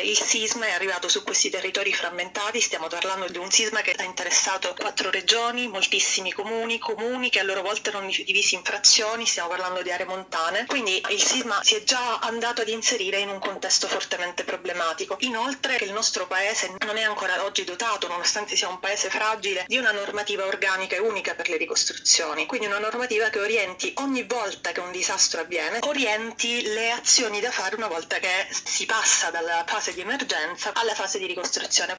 il sisma è arrivato su questi territori frammentati. Stiamo parlando di un sisma che ha interessato 4 regioni, moltissimi comuni che a loro volta erano divisi in frazioni, stiamo parlando di aree montane, quindi il sisma si è già andato ad inserire in un contesto fortemente problematico. Inoltre che il nostro paese non è ancora oggi dotato, nonostante sia un paese fragile, di una normativa organica e unica per le ricostruzioni, quindi una normativa che orienti ogni volta che un disastro avviene, orienti le azioni da fare una volta che si passa dalla fase di emergenza alla fase di ricostruzione.